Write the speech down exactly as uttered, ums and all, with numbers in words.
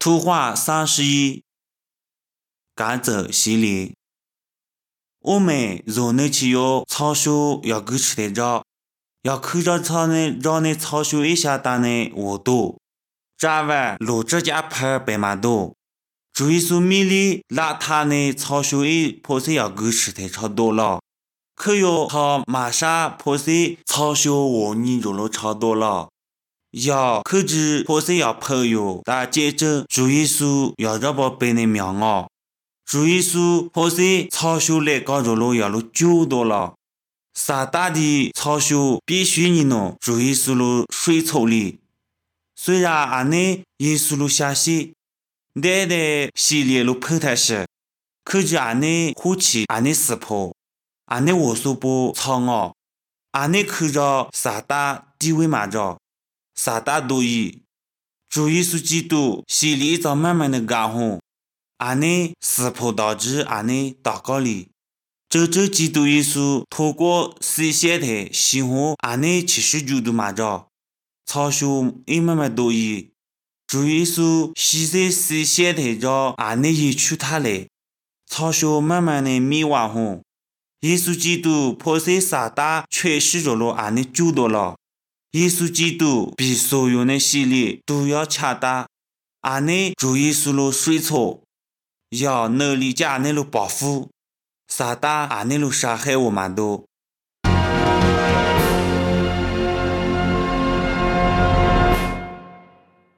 出话三十一，赶走系列。我们若能去要草树要给吃的着，要看着草呢，让那草树一下打呢我多，这晚落这家盆白马多，注意说米里拉他呢草树一破碎要给吃的超多了，可要他马上破碎草树我你就了超多了。要克制破碎要朋友，但接着注意说要让宝贝的苗啊。主耶稣破碎草树来搞着了要了九多了，撒大的草树必须你弄主耶稣了水草里。虽然俺那耶稣了下戏，带的系列了破台时，可是俺那呼气俺那死破，俺那我说不草啊，俺那看着撒大地位嘛着，撒大多义，主耶稣基督系列在慢慢的干红。俺呢死破导致俺呢祷告里，这这基督耶稣透过实现的喜欢俺呢七十九度马着，草树一慢慢多一，主耶稣实在实现的让俺呢也去他来，草树慢慢的灭亡红，耶稣基督破碎撒旦确实着了俺呢救到了，耶稣基督比所有的系列都要强大，俺呢主耶稣了水草。要努力加那路保护，撒旦俺那路伤害我们多。